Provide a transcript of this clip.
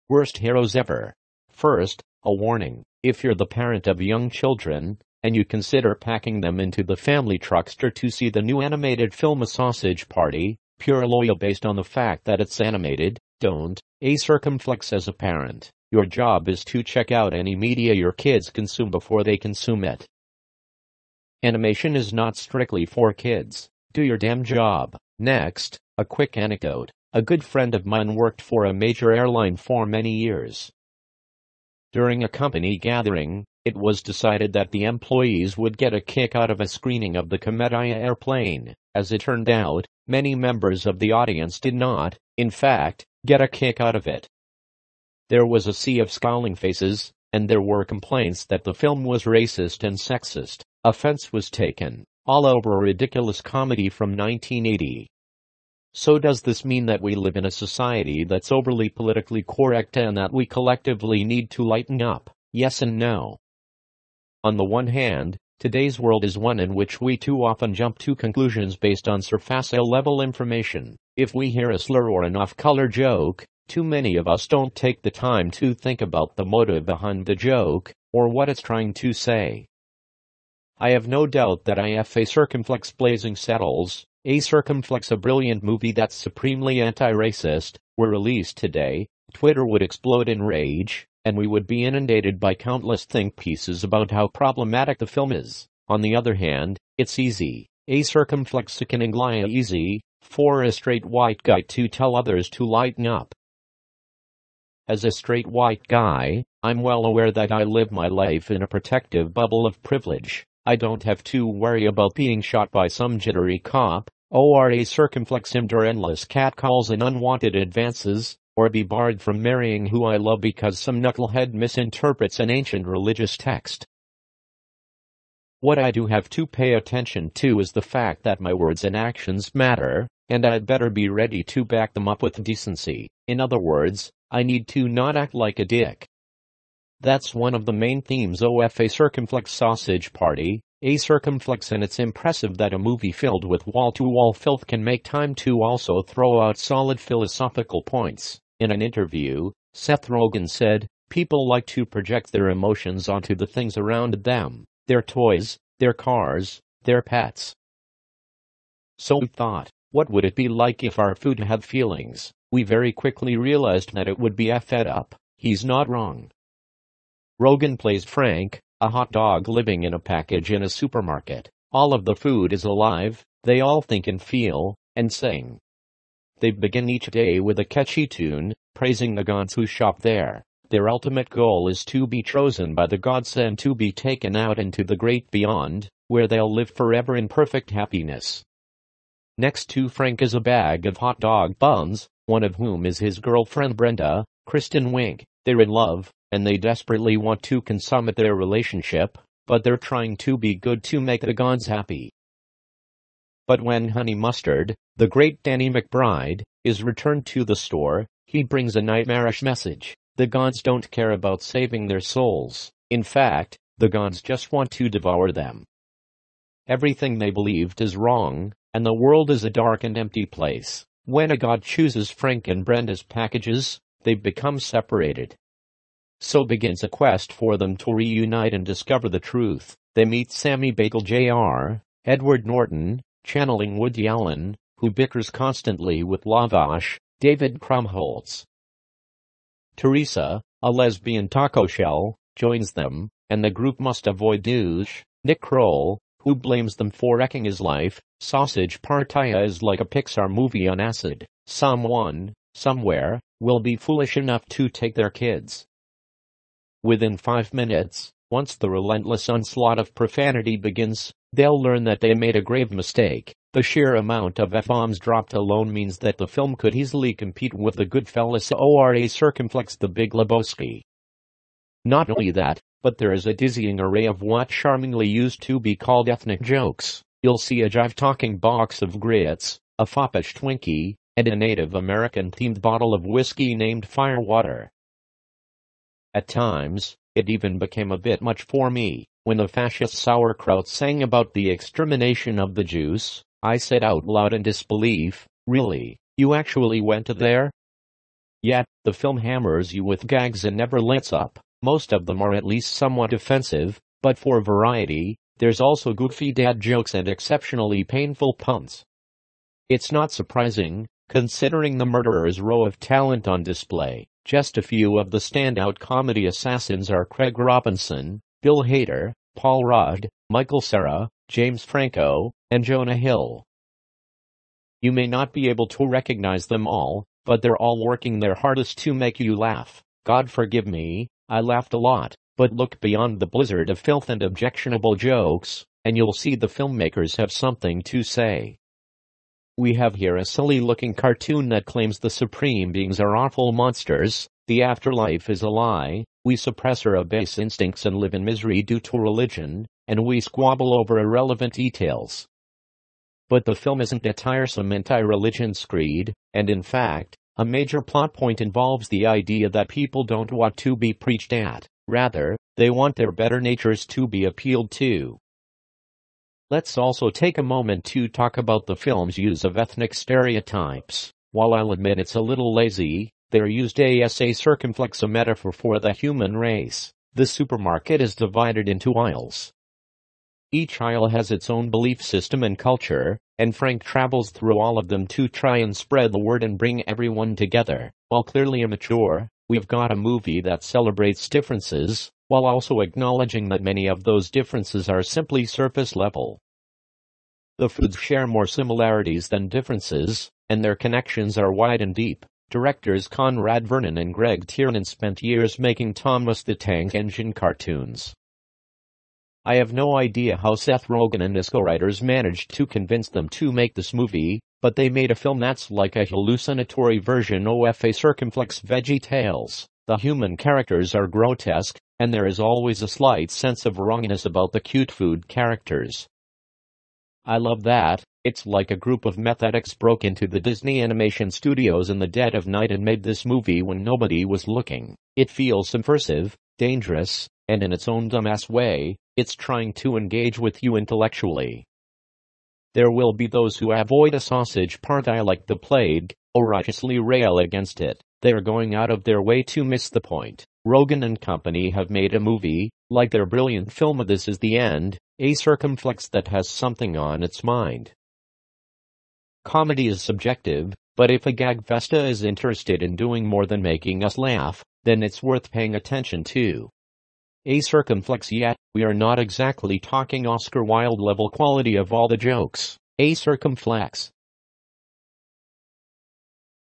Worst heroes ever. First, a warning. If you're the parent of young children, and you consider packing them into the family truckster to see the new animated film A Sausage Party, pure loyal based on the fact that it's animated, don't. Circumflex as a parent. Your job is to check out any media your kids consume before they consume it. Animation is not strictly for kids. Do your damn job. Next, a quick anecdote. A good friend of mine worked for a major airline for many years. During a company gathering, it was decided that the employees would get a kick out of a screening of the Cometa airplane. As it turned out, many members of the audience did not, in fact, get a kick out of it. There was a sea of scowling faces, and there were complaints that the film was racist and sexist. Offense was taken, all over a ridiculous comedy from 1980. So does this mean that we live in a society that's overly politically correct and that we collectively need to lighten up? Yes and no. On the one hand, today's world is one in which we too often jump to conclusions based on surface-level information. If we hear a slur or an off-color joke, too many of us don't take the time to think about the motive behind the joke, or what it's trying to say. I have no doubt that if A Circumflex Blazing Saddles, A Circumflex a brilliant movie that's supremely anti-racist, were released today, Twitter would explode in rage, and we would be inundated by countless think pieces about how problematic the film is. On the other hand, it's easy. A circumflexicanningly easy, for a straight white guy to tell others to lighten up. As a straight white guy, I'm well aware that I live my life in a protective bubble of privilege. I don't have to worry about being shot by some jittery cop, or a circumflex him to endless catcalls and unwanted advances, or be barred from marrying who I love because some knucklehead misinterprets an ancient religious text. What I do have to pay attention to is the fact that my words and actions matter, and I'd better be ready to back them up with decency. In other words, I need to not act like a dick. That's one of the main themes of A Circumflex Sausage Party, A Circumflex, and it's impressive that a movie filled with wall-to-wall filth can make time to also throw out solid philosophical points. In an interview, Seth Rogen said, "People like to project their emotions onto the things around them, their toys, their cars, their pets. So we thought, what would it be like if our food had feelings? We very quickly realized that it would be fed up." He's not wrong. Rogen plays Frank, a hot dog living in a package in a supermarket. All of the food is alive, they all think and feel, and sing. They begin each day with a catchy tune, praising the gods who shop there. Their ultimate goal is to be chosen by the gods and to be taken out into the great beyond, where they'll live forever in perfect happiness. Next to Frank is a bag of hot dog buns, one of whom is his girlfriend Brenda, Kristen Wiig. They're in love, and they desperately want to consummate their relationship, but they're trying to be good to make the gods happy. But when Honey Mustard, the great Danny McBride, is returned to the store, he brings a nightmarish message. The gods don't care about saving their souls. In fact, the gods just want to devour them. Everything they believed is wrong, and the world is a dark and empty place. When a god chooses Frank and Brenda's packages, they've become separated. So begins a quest for them to reunite and discover the truth. They meet Sammy Bagel Jr., Edward Norton, channeling Woody Allen, who bickers constantly with Lavash, David Krumholtz. Teresa, a lesbian taco shell, joins them, and the group must avoid douche, Nick Kroll, who blames them for wrecking his life. Sausage Party is like a Pixar movie on acid. Someone, somewhere, will be foolish enough to take their kids. Within 5 minutes, once the relentless onslaught of profanity begins, they'll learn that they made a grave mistake. The sheer amount of F-bombs dropped alone means that the film could easily compete with the Goodfellas or A Circumflex The Big Lebowski. Not only that, but there is a dizzying array of what charmingly used to be called ethnic jokes. You'll see a jive-talking box of grits, a foppish Twinkie, and a Native American-themed bottle of whiskey named Firewater. At times, it even became a bit much for me. When the fascist sauerkraut sang about the extermination of the Jews, I said out loud in disbelief, "Really? You actually went there?" Yet, the film hammers you with gags and never lets up. Most of them are at least somewhat offensive, but for variety, there's also goofy dad jokes and exceptionally painful puns. It's not surprising, considering the murderer's row of talent on display. Just a few of the standout comedy assassins are Craig Robinson, Bill Hader, Paul Rudd, Michael Cera, James Franco, and Jonah Hill. You may not be able to recognize them all, but they're all working their hardest to make you laugh. God forgive me, I laughed a lot, but look beyond the blizzard of filth and objectionable jokes, and you'll see the filmmakers have something to say. We have here a silly-looking cartoon that claims the supreme beings are awful monsters, the afterlife is a lie, we suppress our base instincts and live in misery due to religion, and we squabble over irrelevant details. But the film isn't a tiresome anti-religion screed, and in fact, a major plot point involves the idea that people don't want to be preached at. Rather, they want their better natures to be appealed to. Let's also take a moment to talk about the film's use of ethnic stereotypes. While I'll admit it's a little lazy, they're used as a circumflex, a metaphor for the human race. The supermarket is divided into aisles. Each aisle has its own belief system and culture, and Frank travels through all of them to try and spread the word and bring everyone together. While clearly immature, we've got a movie that celebrates differences, while also acknowledging that many of those differences are simply surface level. The foods share more similarities than differences, and their connections are wide and deep. Directors Conrad Vernon and Greg Tiernan spent years making Thomas the Tank Engine cartoons. I have no idea how Seth Rogen and his co-writers managed to convince them to make this movie, but they made a film that's like a hallucinatory version of a circumflex VeggieTales. The human characters are grotesque, and there is always a slight sense of wrongness about the cute food characters. I love that. It's like a group of meth addicts broke into the Disney Animation Studios in the dead of night and made this movie when nobody was looking. It feels subversive, dangerous, and in its own dumbass way, it's trying to engage with you intellectually. There will be those who avoid a sausage party like the plague, or righteously rail against it. They are going out of their way to miss the point. Rogen and company have made a movie, like their brilliant film This Is the End, a circumflex that has something on its mind. Comedy is subjective, but if a gag festa is interested in doing more than making us laugh, then it's worth paying attention to. A circumflex, yet we are not exactly talking Oscar Wilde level quality of all the jokes. A circumflex